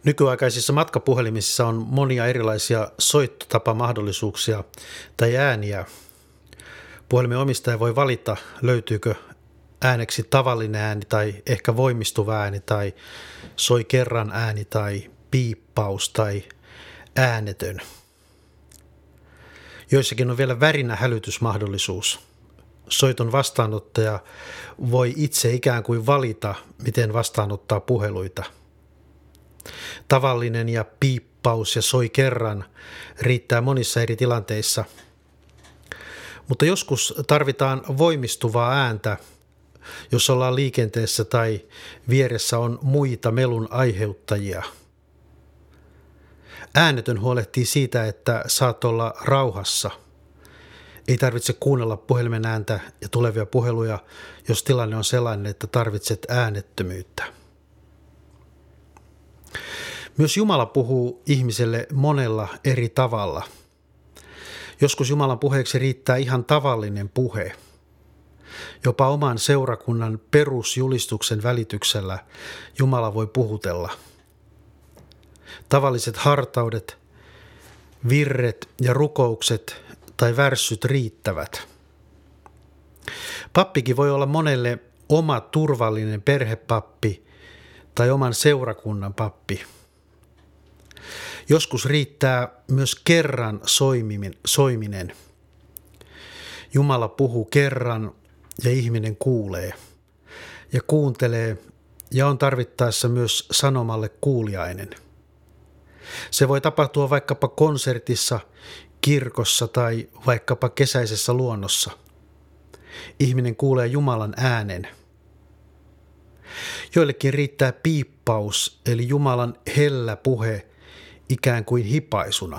Nykyaikaisissa matkapuhelimissa on monia erilaisia soittotapamahdollisuuksia tai ääniä. Puhelimen omistaja voi valita, löytyykö ääneksi tavallinen ääni tai ehkä voimistuva ääni tai soi kerran ääni tai piippaus tai äänetön. Joissakin on vielä värinähälytysmahdollisuus. Soiton vastaanottaja voi itse ikään kuin valita, miten vastaanottaa puheluita. Tavallinen ja piippaus ja soi kerran riittää monissa eri tilanteissa. Mutta joskus tarvitaan voimistuvaa ääntä, jos ollaan liikenteessä tai vieressä on muita melun aiheuttajia. Äänetön huolehtii siitä, että saat olla rauhassa. Ei tarvitse kuunnella puhelimen ääntä ja tulevia puheluja, jos tilanne on sellainen, että tarvitset äänettömyyttä. Myös Jumala puhuu ihmiselle monella eri tavalla. Joskus Jumalan puheeksi riittää ihan tavallinen puhe. Jopa oman seurakunnan perusjulistuksen välityksellä Jumala voi puhutella. Tavalliset hartaudet, virret ja rukoukset tai värssyt riittävät. Pappikin voi olla monelle oma turvallinen perhepappi tai oman seurakunnan pappi. Joskus riittää myös kerran soiminen. Jumala puhuu kerran ja ihminen kuulee ja kuuntelee ja on tarvittaessa myös sanomalle kuuliainen. Se voi tapahtua vaikkapa konsertissa, kirkossa tai vaikkapa kesäisessä luonnossa. Ihminen kuulee Jumalan äänen. Joillekin riittää piippaus eli Jumalan hellä puhe ikään kuin hipaisuna.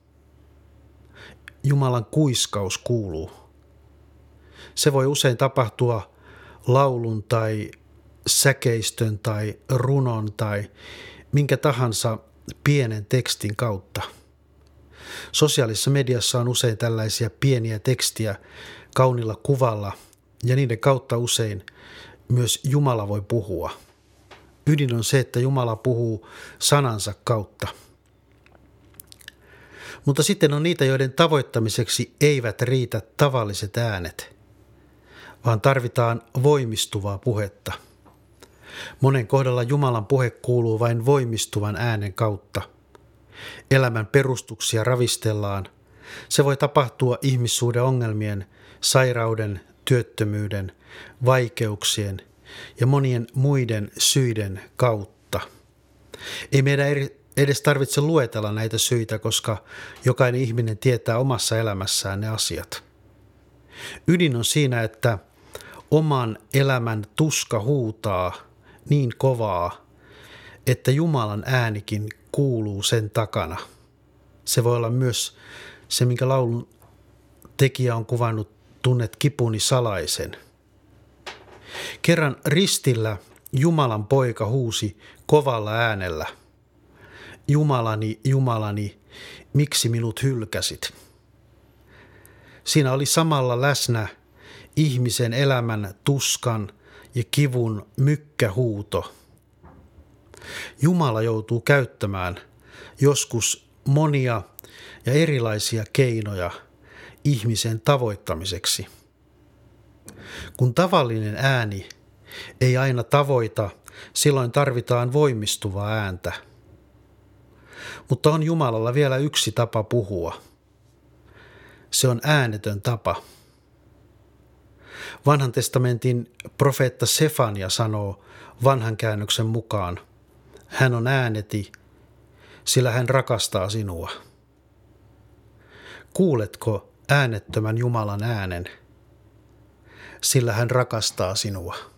Jumalan kuiskaus kuuluu. Se voi usein tapahtua laulun tai säkeistön tai runon tai minkä tahansa pienen tekstin kautta. Sosiaalisessa mediassa on usein tällaisia pieniä tekstiä kaunilla kuvalla ja niiden kautta usein myös Jumala voi puhua. Ydin on se, että Jumala puhuu sanansa kautta. Mutta sitten on niitä, joiden tavoittamiseksi eivät riitä tavalliset äänet, vaan tarvitaan voimistuvaa puhetta. Monen kohdalla Jumalan puhe kuuluu vain voimistuvan äänen kautta. Elämän perustuksia ravistellaan. Se voi tapahtua ihmissuhteen ongelmien, sairauden, työttömyyden, vaikeuksien ja monien muiden syiden kautta. Ei meidän edes tarvitse luetella näitä syitä, koska jokainen ihminen tietää omassa elämässään ne asiat. Ydin on siinä, että oman elämän tuska huutaa niin kovaa, että Jumalan äänikin kuuluu sen takana. Se voi olla myös se, minkä laulun tekijä on kuvannut tunnet kipuni salaisen. Kerran ristillä Jumalan poika huusi kovalla äänellä. Jumalani, Jumalani, miksi minut hylkäsit? Siinä oli samalla läsnä ihmisen elämän tuskan ja kivun mykkähuuto. Jumala joutuu käyttämään joskus monia ja erilaisia keinoja ihmisen tavoittamiseksi. Kun tavallinen ääni ei aina tavoita, silloin tarvitaan voimistuvaa ääntä. Mutta on Jumalalla vielä yksi tapa puhua. Se on äänetön tapa. Vanhan testamentin profeetta Sefania sanoo vanhan käännöksen mukaan, hän on ääneti, sillä hän rakastaa sinua. Kuuletko äänettömän Jumalan äänen, sillä hän rakastaa sinua?